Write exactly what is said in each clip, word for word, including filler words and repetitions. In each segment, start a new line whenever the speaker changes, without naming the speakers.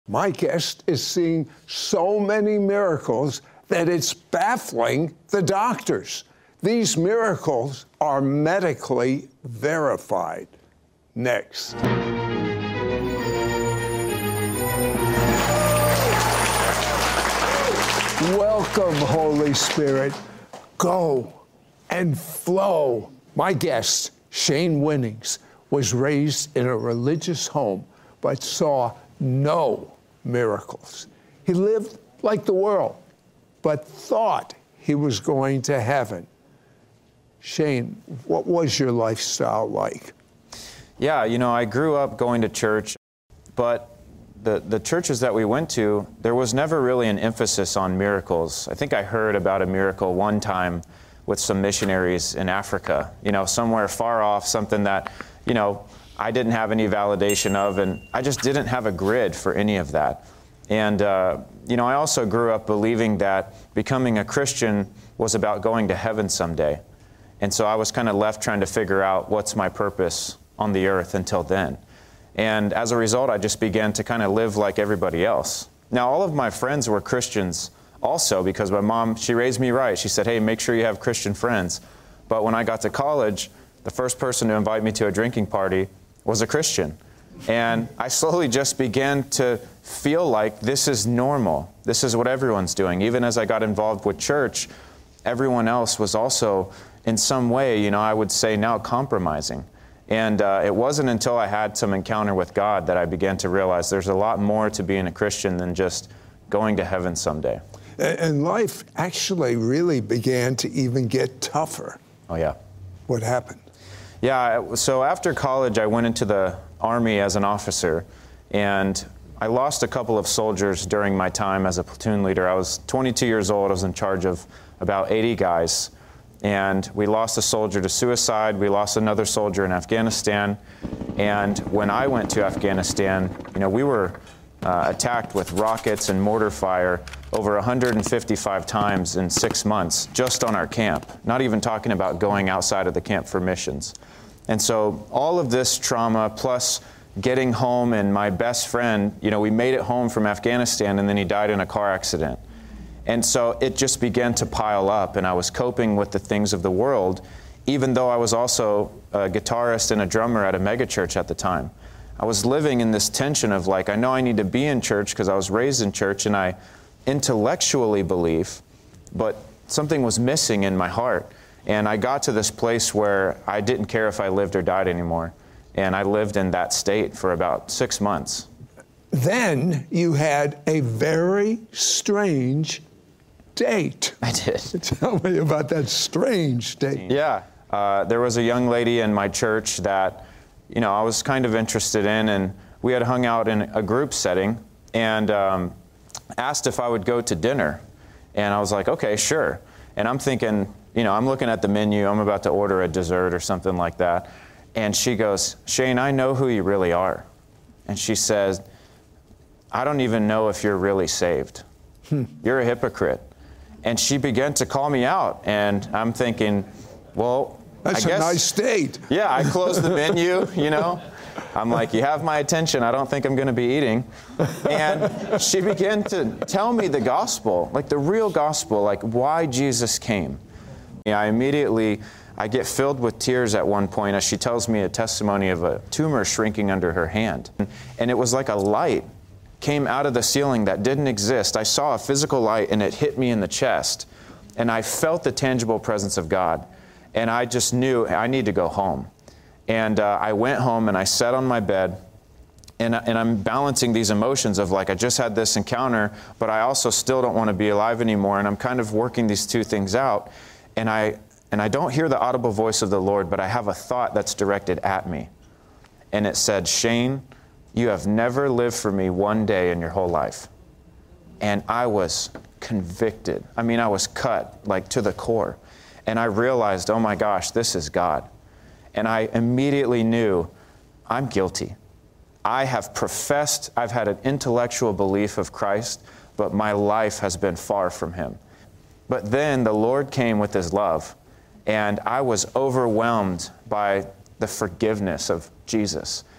My guest is seeing so many miracles that it's baffling the doctors. These miracles are medically verified. Next. Welcome, Holy Spirit. Go and flow. My guest, Shane Winnings, was raised in a religious home, but saw no miracles. He lived like the world, but thought he was going to heaven. Shane, what was your lifestyle like?
Yeah, you know, I grew up going to church, but the, the churches that we went to, there was never really an emphasis on miracles. I think I heard about a miracle one time with some missionaries in Africa, you know, somewhere far off, something that, you know, I didn't have any validation of, and I just didn't have a grid for any of that. And, uh, you know, I also grew up believing that becoming a Christian was about going to heaven someday. And so I was kind of left trying to figure out what's my purpose on the earth until then. And as a result, I just began to kind of live like everybody else. Now, all of my friends were Christians also, because my mom, she raised me right. She said, hey, make sure you have Christian friends. But when I got to college, the first person to invite me to a drinking party was a Christian. And I slowly just began to feel like this is normal. This is what everyone's doing. Even as I got involved with church, everyone else was also in some way, you know, I would say now compromising. And uh, it wasn't until I had some encounter with God that I began to realize there's a lot more to being a Christian than just going to heaven someday.
And life actually really began to even get tougher.
Oh, yeah.
What happened?
Yeah, so after college, I went into the Army as an officer, and I lost a couple of soldiers during my time as a platoon leader. I was twenty-two years old. I was in charge of about eighty guys, and we lost a soldier to suicide. We lost another soldier in Afghanistan, and when I went to Afghanistan, you know, we were uh, attacked with rockets and mortar fire over one hundred fifty-five times in six months just on our camp, not even talking about going outside of the camp for missions. And so all of this trauma, plus getting home, and my best friend, you know, we made it home from Afghanistan, and then he died in a car accident. And so it just began to pile up, and I was coping with the things of the world, even though I was also a guitarist and a drummer at a megachurch at the time. I was living in this tension of like, I know I need to be in church because I was raised in church, and I intellectually believe, but something was missing in my heart. And I got to this place where I didn't care if I lived or died anymore. And I lived in that state for about six months.
Then you had a very strange date.
I did.
Tell me about that strange date.
Yeah. Uh, there was a young lady in my church that, you know, I was kind of interested in, and we had hung out in a group setting, and um, asked if I would go to dinner. And I was like, okay, sure. And I'm thinking, you know, I'm looking at the menu, I'm about to order a dessert or something like that. And she goes, Shane, I know who you really are. And she says, I don't even know if you're really saved. Hmm. You're a hypocrite. And she began to call me out. And I'm thinking, well,
that's
I guess,
a nice date.
Yeah, I closed the menu, you know. I'm like, you have my attention. I don't think I'm going to be eating. And she began to tell me the gospel, like the real gospel, like why Jesus came. Yeah, I immediately, I get filled with tears at one point as she tells me a testimony of a tumor shrinking under her hand. And it was like a light came out of the ceiling that didn't exist. I saw a physical light, and it hit me in the chest. And I felt the tangible presence of God. And I just knew I need to go home. And uh, I went home, and I sat on my bed, and, and I'm balancing these emotions of like, I just had this encounter, but I also still don't want to be alive anymore. And I'm kind of working these two things out. And I, and I don't hear the audible voice of the Lord, but I have a thought that's directed at me. And it said, Shane, you have never lived for me one day in your whole life. And I was convicted. I mean, I was cut like to the core. And I realized, oh my gosh, this is God. And I immediately knew I'm guilty. I have professed, I've had an intellectual belief of Christ, but my life has been far from Him. But then the Lord came with His love, and I was overwhelmed by the forgiveness of Jesus.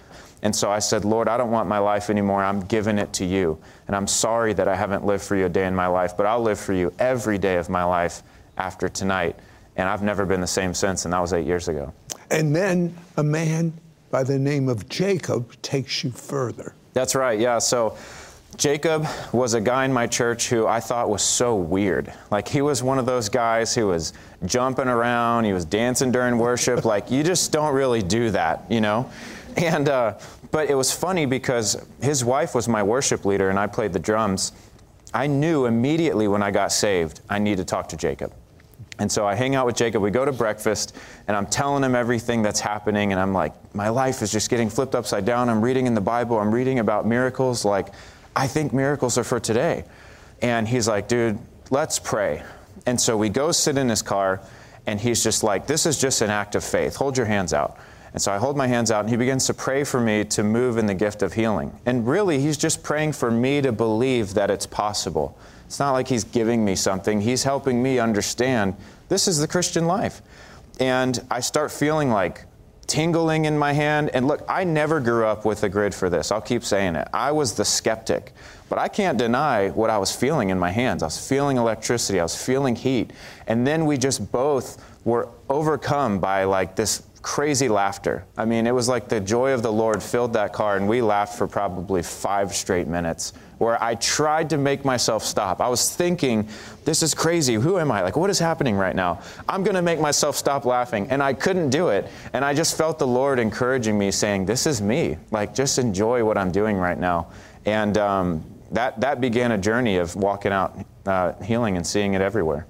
And so I said, Lord, I don't want my life anymore. I'm giving it to you. And I'm sorry that I haven't lived for you a day in my life, but I'll live for you every day of my life after tonight. And I've never been the same since, and that was eight years ago.
And then a man by the name of Jacob takes you further.
That's right, yeah. So Jacob was a guy in my church who I thought was so weird. Like, he was one of those guys who was jumping around, he was dancing during worship. Like, you just don't really do that, you know? And, uh, but it was funny because his wife was my worship leader and I played the drums. I knew immediately when I got saved, I need to talk to Jacob. And so I hang out with Jacob, we go to breakfast, and I'm telling him everything that's happening, and I'm like, my life is just getting flipped upside down. I'm reading in the Bible, I'm reading about miracles, like, I think miracles are for today. And he's like, dude, let's pray. And so we go sit in his car, and he's just like, this is just an act of faith. Hold your hands out. And so I hold my hands out, and he begins to pray for me to move in the gift of healing. And really, he's just praying for me to believe that it's possible. It's not like he's giving me something. He's helping me understand this is the Christian life. And I start feeling like tingling in my hand. And look, I never grew up with a grid for this. I'll keep saying it. I was the skeptic. But I can't deny what I was feeling in my hands. I was feeling electricity. I was feeling heat. And then we just both were overcome by like this crazy laughter. I mean, it was like the joy of the Lord filled that car, and we laughed for probably five straight minutes, where I tried to make myself stop. I was thinking, this is crazy. Who am I? Like, what is happening right now? I'm going to make myself stop laughing. And I couldn't do it. And I just felt the Lord encouraging me, saying, this is me. Like, just enjoy what I'm doing right now. And um, that, that began a journey of walking out uh, healing and seeing it everywhere.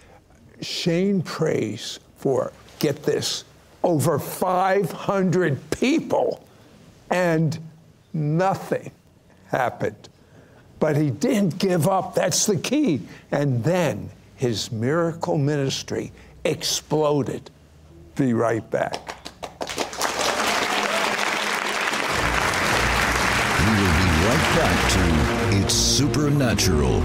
Shane prays for, get this, over five hundred people, and nothing happened. But he didn't give up. That's the key. And then his miracle ministry exploded. Be right back.
We will be right back to It's Supernatural.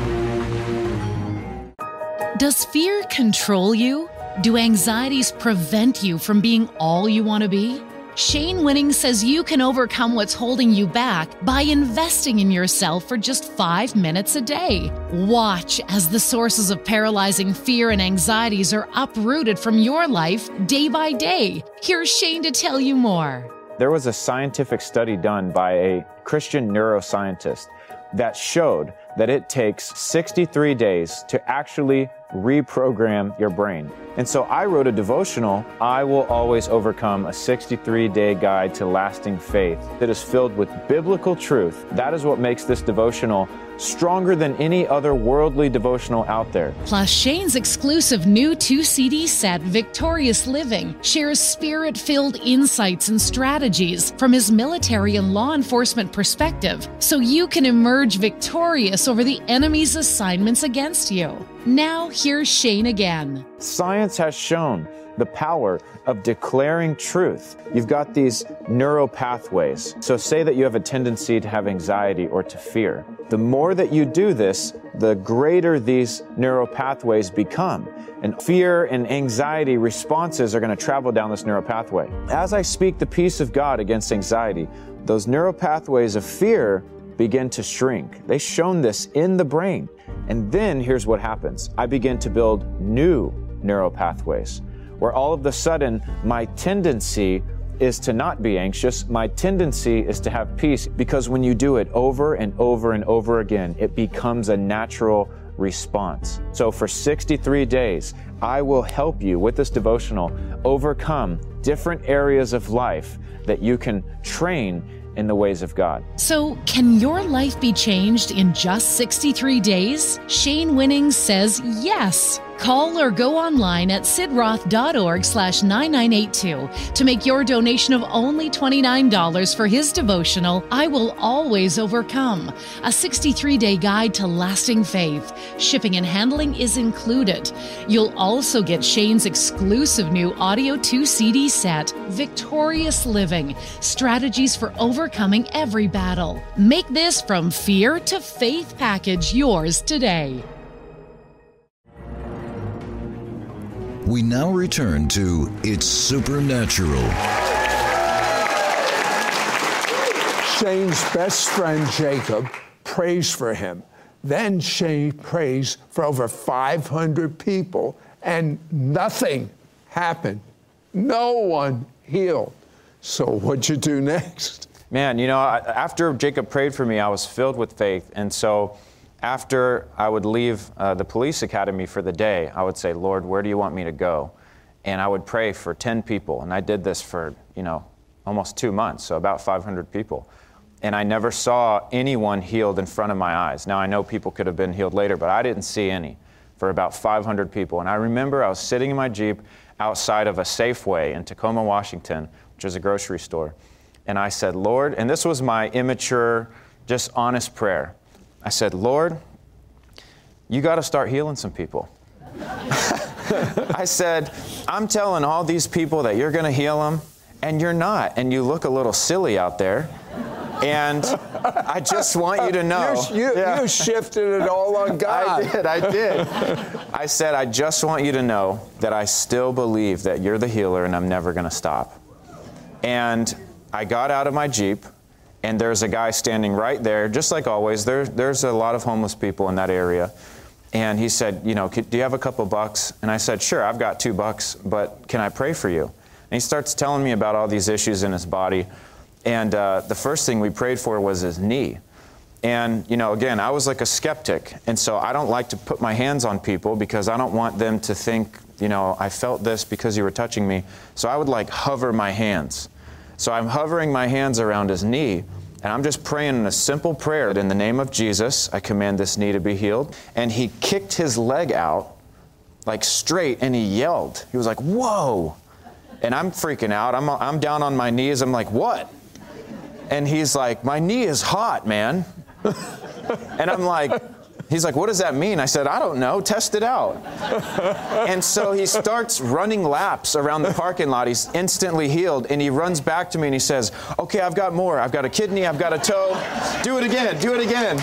Does fear control you? Do anxieties prevent you from being all you want to be? Shane Winning says you can overcome what's holding you back by investing in yourself for just five minutes a day. Watch as the sources of paralyzing fear and anxieties are uprooted from your life day by day. Here's Shane to tell you more.
There was a scientific study done by a Christian neuroscientist that showed that it takes sixty-three days to actually reprogram your brain. And so I wrote a devotional, I Will Always Overcome, a sixty-three day guide to lasting faith that is filled with biblical truth. That is what makes this devotional stronger than any other worldly devotional out there.
Plus, Shane's exclusive new two C D set, Victorious Living, shares spirit-filled insights and strategies from his military and law enforcement perspective, so you can emerge victorious over the enemy's assignments against you. Now, here's Shane again.
Science has shown the power of declaring truth. You've got these neural pathways. So say that you have a tendency to have anxiety or to fear. The more that you do this, the greater these neural pathways become. And fear and anxiety responses are going to travel down this neural pathway. As I speak the peace of God against anxiety, those neural pathways of fear begin to shrink. They've shown this in the brain. And then here's what happens. I begin to build new neural pathways, where all of a sudden my tendency is to not be anxious. My tendency is to have peace, because when you do it over and over and over again, it becomes a natural response. So for sixty-three days, I will help you with this devotional overcome different areas of life that you can train in the ways of God.
So, can your life be changed in just sixty-three days? Shane Winning says yes. Call or go online at sidroth.org slash 9982 to make your donation of only twenty-nine dollars for his devotional, I Will Always Overcome, a sixty-three day guide to lasting faith. Shipping and handling is included. You'll also get Shane's exclusive new audio two C D set, Victorious Living, Strategies for Overcoming Every Battle. Make this From Fear to Faith package yours today.
We now return to It's Supernatural.
Shane's best friend, Jacob, prays for him. Then Shane prays for over five hundred people, and nothing happened. No one healed. So what'd you do next?
Man, you know, after Jacob prayed for me, I was filled with faith. And so after I would leave uh, the police academy for the day, I would say, Lord, where do you want me to go? And I would pray for ten people. And I did this for, you know, almost two months, so about five hundred people. And I never saw anyone healed in front of my eyes. Now, I know people could have been healed later, but I didn't see any for about five hundred people. And I remember I was sitting in my Jeep outside of a Safeway in Tacoma, Washington, which is a grocery store. And I said, Lord, and this was my immature, just honest prayer. I said, Lord, you got to start healing some people. I said, I'm telling all these people that you're going to heal them, and you're not. And you look a little silly out there. And I just want you to know.
You, you,
yeah.
you shifted it all on God.
I did, I did. I said, I just want you to know that I still believe that you're the healer and I'm never going to stop. And I got out of my Jeep, and there's a guy standing right there, just like always. There, there's a lot of homeless people in that area. And he said, you know, do you have a couple bucks? And I said, sure, I've got two bucks, but can I pray for you? And he starts telling me about all these issues in his body. And uh, the first thing we prayed for was his knee. And, you know, again, I was like a skeptic. And so I don't like to put my hands on people because I don't want them to think, you know, I felt this because you were touching me. So I would like hover my hands. So I'm hovering my hands around his knee. And I'm just praying a simple prayer. In the name of Jesus, I command this knee to be healed. And he kicked his leg out like straight and he yelled. He was like, whoa. And I'm freaking out. I'm, I'm down on my knees. I'm like, what? And he's like, my knee is hot, man. And I'm like, he's like, what does that mean? I said, I don't know. Test it out. And so he starts running laps around the parking lot. He's instantly healed. And he runs back to me and he says, okay, I've got more. I've got a kidney. I've got a toe. Do it again. Do it again.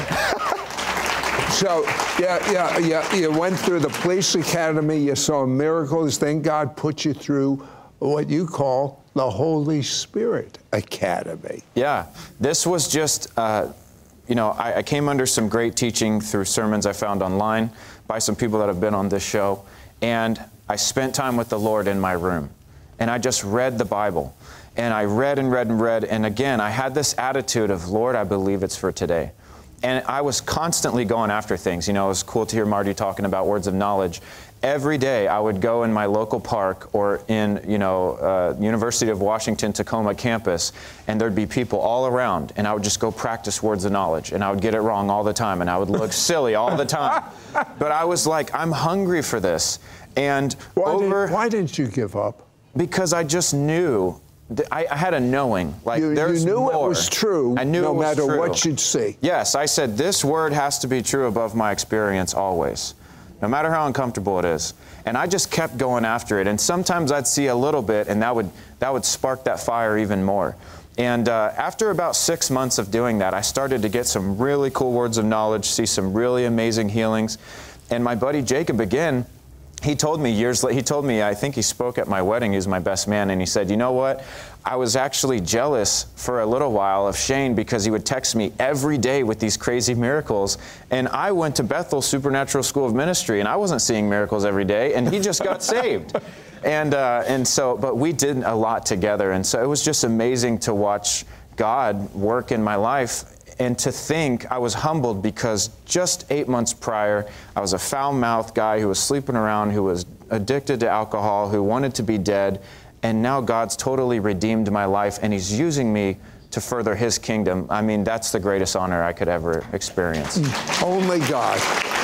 So, yeah, yeah, yeah. You went through the police academy. You saw miracles. Then God put you through what you call the Holy Spirit Academy.
Yeah, this was just, uh, you know, I, I came under some great teaching through sermons I found online by some people that have been on this show. And I spent time with the Lord in my room. And I just read the Bible. And I read and read and read. And again, I had this attitude of, Lord, I believe it's for today. And I was constantly going after things. You know, it was cool to hear Marty talking about words of knowledge. Every day I would go in my local park or in, you know, uh, University of Washington Tacoma campus, and there'd be people all around, and I would just go practice words of knowledge, and I would get it wrong all the time, and I would look silly all the time. But I was like, I'm hungry for this. And
why,
over,
did, why didn't you give up?
Because I just knew. I, I had a knowing. Like,
you,
there's
you knew
more.
It was true,
I knew
no
it was
matter
true.
what you'd see.
Yes, I said, this word has to be true above my experience always, no matter how uncomfortable it is. And I just kept going after it. And sometimes I'd see a little bit, and that would that would spark that fire even more. And uh, after about six months of doing that, I started to get some really cool words of knowledge, see some really amazing healings. And my buddy Jacob, again, he told me years later, he told me, I think he spoke at my wedding, he's my best man, and he said, you know what? I was actually jealous for a little while of Shane because he would text me every day with these crazy miracles. And I went to Bethel Supernatural School of Ministry, and I wasn't seeing miracles every day, and he just got saved. And uh, and so, but we did a lot together, and so it was just amazing to watch God work in my life. And to think, I was humbled because just eight months prior, I was a foul-mouthed guy who was sleeping around, who was addicted to alcohol, who wanted to be dead. And now God's totally redeemed my life, and He's using me to further His kingdom. I mean, that's the greatest honor I could ever experience.
Only God.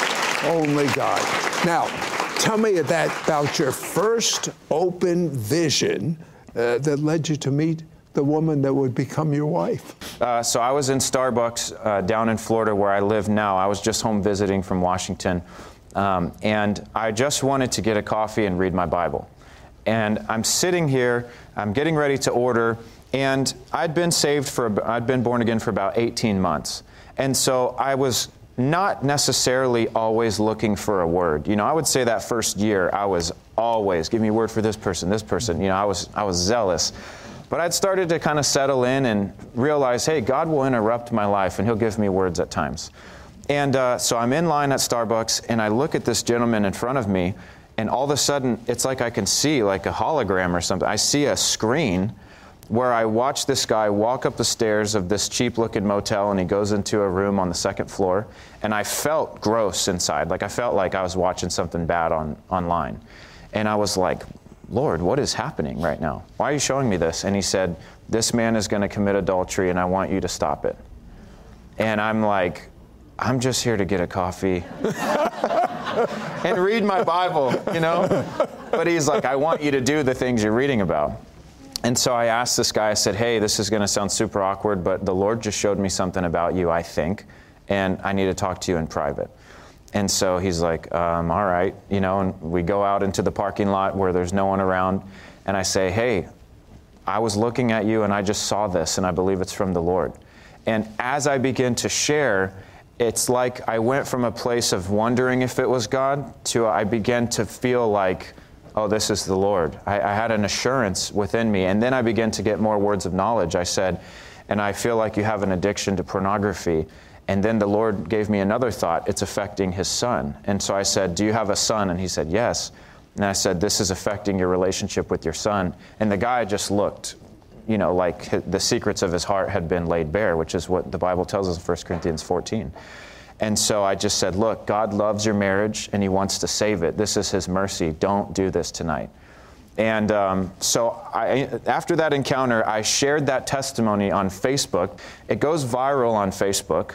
Only God. Now, tell me that, about your first open vision uh, that led you to meet the woman that would become your wife.
Uh, so I was in Starbucks uh, down in Florida where I live now. I was just home visiting from Washington. Um, and I just wanted to get a coffee and read my Bible. And I'm sitting here, I'm getting ready to order, and I'd been saved for, I'd been born again for about eighteen months. And so I was not necessarily always looking for a word. You know, I would say that first year I was always, give me a word for this person, this person. You know, I was, I was zealous. But I'd started to kind of settle in and realize, hey, God will interrupt my life and he'll give me words at times. And uh, so I'm in line at Starbucks and I look at this gentleman in front of me, and all of a sudden it's like I can see like a hologram or something. I see a screen where I watch this guy walk up the stairs of this cheap looking motel, and he goes into a room on the second floor, and I felt gross inside. Like I felt like I was watching something bad on online. And I was like, Lord, what is happening right now? Why are you showing me this? And he said, this man is going to commit adultery and I want you to stop it. And I'm like, I'm just here to get a coffee and read my Bible, you know? But he's like, I want you to do the things you're reading about. And so I asked this guy, I said, hey, this is going to sound super awkward, but the Lord just showed me something about you, I think, and I need to talk to you in private. And so he's like, um, all right, you know, and we go out into the parking lot where there's no one around, and I say, hey, I was looking at you and I just saw this, and I believe it's from the Lord. And as I begin to share, it's like I went from a place of wondering if it was God to I began to feel like, oh, this is the Lord. I, I had an assurance within me. And then I began to get more words of knowledge. I said, and I feel like you have an addiction to pornography. And then the Lord gave me another thought. It's affecting his son. And so I said, do you have a son? And he said, yes. And I said, this is affecting your relationship with your son. And the guy just looked, you know, like the secrets of his heart had been laid bare, which is what the Bible tells us in First Corinthians fourteen. And so I just said, look, God loves your marriage and he wants to save it. This is his mercy. Don't do this tonight. And um, so I, after that encounter, I shared that testimony on Facebook. It goes viral on Facebook.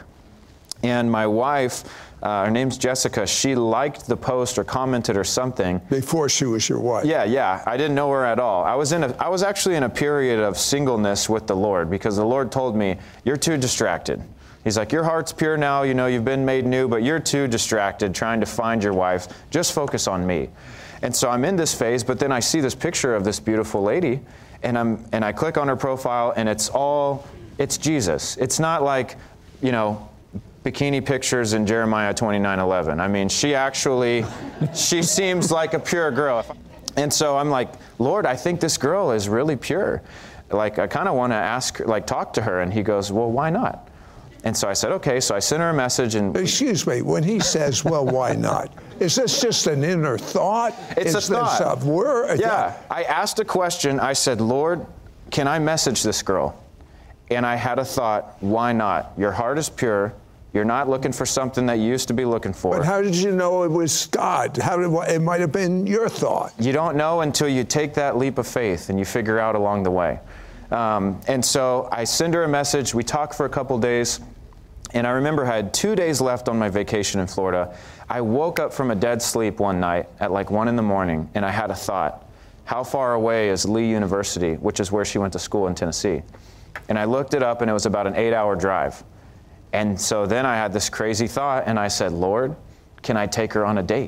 And my wife, uh, her name's Jessica, she liked the post or commented or something.
Before she was your wife.
Yeah, yeah. I didn't know her at all. I was in a, I was actually in a period of singleness with the Lord because the Lord told me, you're too distracted. He's like, your heart's pure now, you know, you've been made new, but you're too distracted trying to find your wife. Just focus on me. And so I'm in this phase, but then I see this picture of this beautiful lady, and I'm and I click on her profile, and it's all, it's Jesus. It's not like, you know, bikini pictures in Jeremiah twenty-nine eleven. I mean, she actually, she seems like a pure girl. And so I'm like, Lord, I think this girl is really pure. Like, I kind of want to ask, like, talk to her. And he goes, well, why not? And so I said, okay. So I sent her a message. And
excuse me, when he says, well, why not? Is this just an inner thought?
It's
is
a thought.
This a word?
Yeah. I asked a question. I said, Lord, can I message this girl? And I had a thought, why not? Your heart is pure. You're not looking for something that you used to be looking for.
But how did you know it was God? How did, it might have been your thought.
You don't know until you take that leap of faith and you figure out along the way. Um, and so I send her a message. We talk for a couple days. And I remember I had two days left on my vacation in Florida. I woke up from a dead sleep one night at like one in the morning, and I had a thought. How far away is Lee University, which is where she went to school in Tennessee? And I looked it up, and it was about an eight-hour drive. And so then I had this crazy thought, and I said, Lord, can I take her on a date?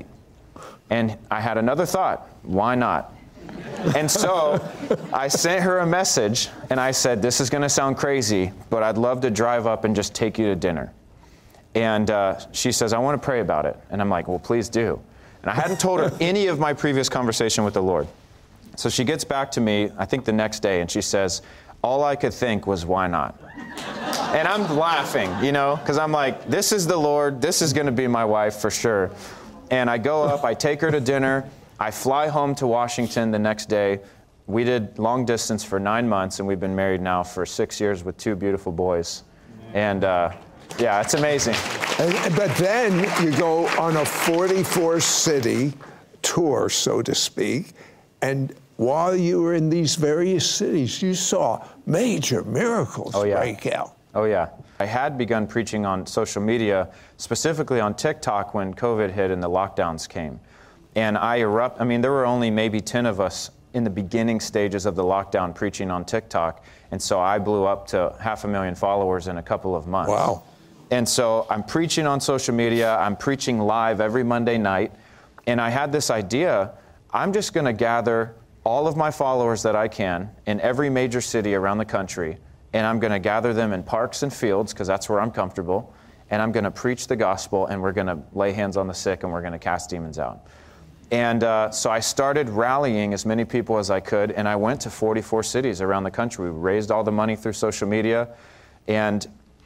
And I had another thought, why not? And so I sent her a message, and I said, this is going to sound crazy, but I'd love to drive up and just take you to dinner. And uh, she says, I want to pray about it. And I'm like, well, please do. And I hadn't told her any of my previous conversation with the Lord. So she gets back to me, I think the next day, and she says, all I could think was, why not? And I'm laughing, you know, because I'm like, this is the Lord. This is going to be my wife for sure. And I go up, I take her to dinner. I fly home to Washington the next day. We did long distance for nine months, and we've been married now for six years with two beautiful boys. And uh, yeah, it's amazing.
And, but then you go on a forty-four city tour, so to speak, and while you were in these various cities, you saw major miracles
oh, yeah.
break out.
Oh, yeah. I had begun preaching on social media, specifically on TikTok when COVID hit and the lockdowns came. And I erupt, I mean, there were only maybe ten of us in the beginning stages of the lockdown preaching on TikTok. And so I blew up to half a million followers in a couple of months.
Wow.
And so I'm preaching on social media. I'm preaching live every Monday night. And I had this idea, I'm just going to gather all of my followers that I can in every major city around the country. And I'm going to gather them in parks and fields, because that's where I'm comfortable. And I'm going to preach the gospel, and we're going to lay hands on the sick, and we're going to cast demons out. And uh, so I started rallying as many people as I could, and I went to forty-four cities around the country. We raised all the money through social media, and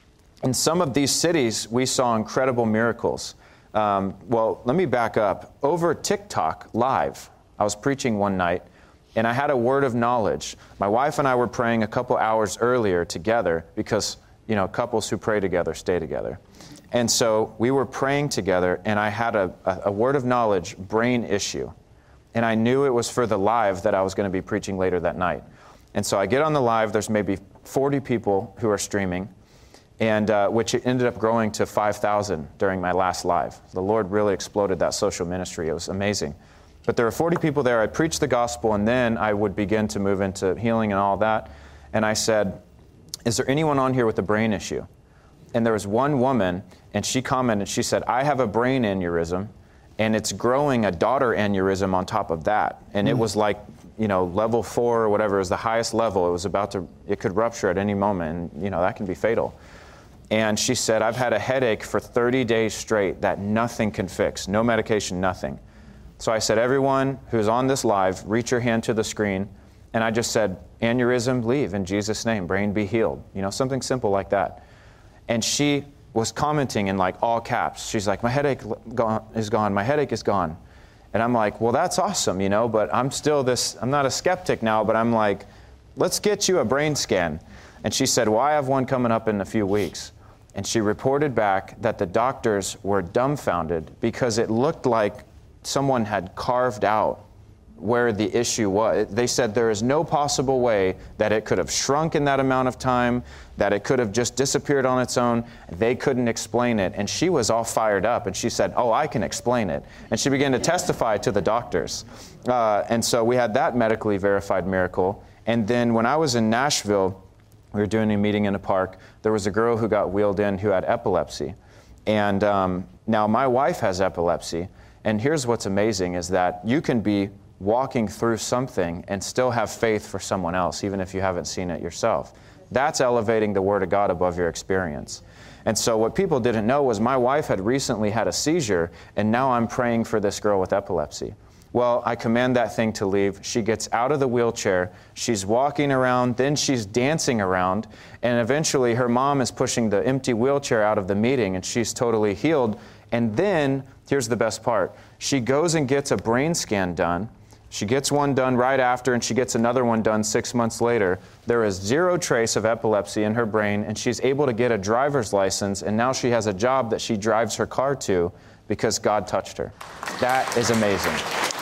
in some of these cities, we saw incredible miracles. Um, well, let me back up. Over TikTok Live, I was preaching one night, and I had a word of knowledge. My wife and I were praying a couple hours earlier together because, you know, couples who pray together stay together. And so we were praying together, and I had a, a, a word of knowledge, brain issue. And I knew it was for the live that I was going to be preaching later that night. And so I get on the live, there's maybe forty people who are streaming, and uh, which ended up growing to five thousand during my last live. The Lord really exploded that social ministry. It was amazing. But there were forty people there. I preached the gospel, and then I would begin to move into healing and all that. And I said, is there anyone on here with a brain issue? And there was one woman, and she commented, she said, I have a brain aneurysm, and it's growing a daughter aneurysm on top of that. And mm. it was like, you know, level four or whatever, it was the highest level. It was about to, it could rupture at any moment, and, you know, that can be fatal. And she said, I've had a headache for thirty days straight that nothing can fix, no medication, nothing. So I said, everyone who's on this live, reach your hand to the screen. And I just said, aneurysm, leave in Jesus' name, brain be healed. You know, something simple like that. And she was commenting in like all caps. She's like, my headache gone, is gone, my headache is gone. And I'm like, well, that's awesome, you know, but I'm still this, I'm not a skeptic now, but I'm like, let's get you a brain scan. And she said, well, I have one coming up in a few weeks. And she reported back that the doctors were dumbfounded because it looked like someone had carved out where the issue was. They said there is no possible way that it could have shrunk in that amount of time, that it could have just disappeared on its own. They couldn't explain it. And she was all fired up, and she said, oh, I can explain it. And she began to testify to the doctors. Uh, and so we had that medically verified miracle. And then when I was in Nashville, we were doing a meeting in a park, there was a girl who got wheeled in who had epilepsy. And um, now my wife has epilepsy. And here's what's amazing is that you can be walking through something and still have faith for someone else, even if you haven't seen it yourself. That's elevating the Word of God above your experience. And so what people didn't know was my wife had recently had a seizure, and now I'm praying for this girl with epilepsy. Well, I command that thing to leave. She gets out of the wheelchair. She's walking around. Then she's dancing around. And eventually her mom is pushing the empty wheelchair out of the meeting, and she's totally healed. And then, here's the best part. She goes and gets a brain scan done. She gets one done right after, and she gets another one done six months later. There is zero trace of epilepsy in her brain, and she's able to get a driver's license, and now she has a job that she drives her car to because God touched her. That is amazing.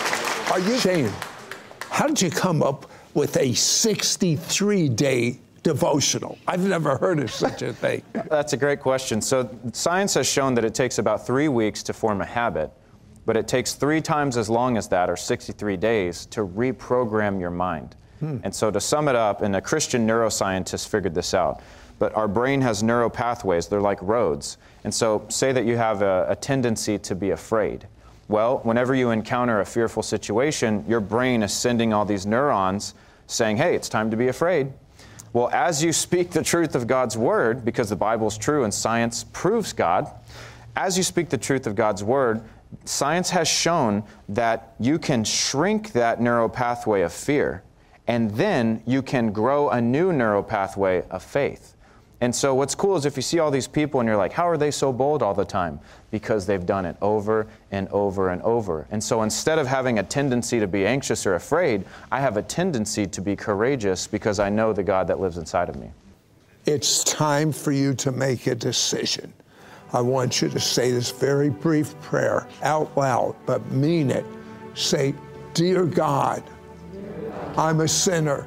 Are you, Shane, how did you come up with a sixty-three day devotional? I've never heard of such a thing.
That's a great question. So science has shown that it takes about three weeks to form a habit, but it takes three times as long as that, or sixty-three days, to reprogram your mind. Hmm. And so to sum it up, and a Christian neuroscientist figured this out, but our brain has neural pathways. They're like roads. And so say that you have a, a tendency to be afraid. Well, whenever you encounter a fearful situation, your brain is sending all these neurons saying, hey, it's time to be afraid. Well, as you speak the truth of God's Word, because the Bible's true and science proves God, as you speak the truth of God's Word, science has shown that you can shrink that neural pathway of fear, and then you can grow a new neural pathway of faith. And so what's cool is if you see all these people and you're like, how are they so bold all the time? Because they've done it over and over and over. And so instead of having a tendency to be anxious or afraid, I have a tendency to be courageous because I know the God that lives inside of me.
It's time for you to make a decision. I want you to say this very brief prayer out loud, but mean it. Say, Dear God, I'm a sinner.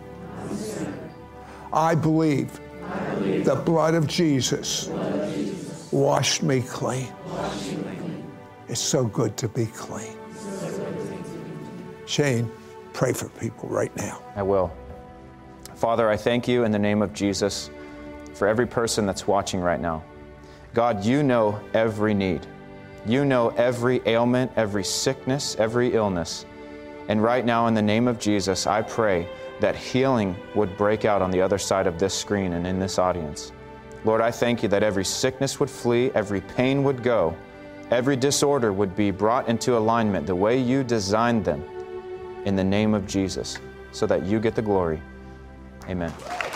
I believe the blood of Jesus washed me clean. It's so good to be clean. Shane, pray for people right now.
I will. Father, I thank you in the name of Jesus for every person that's watching right now. God, you know every need. You know every ailment, every sickness, every illness. And right now, in the name of Jesus, I pray that healing would break out on the other side of this screen and in this audience. Lord, I thank you that every sickness would flee, every pain would go, every disorder would be brought into alignment the way you designed them in the name of Jesus, so that you get the glory. Amen.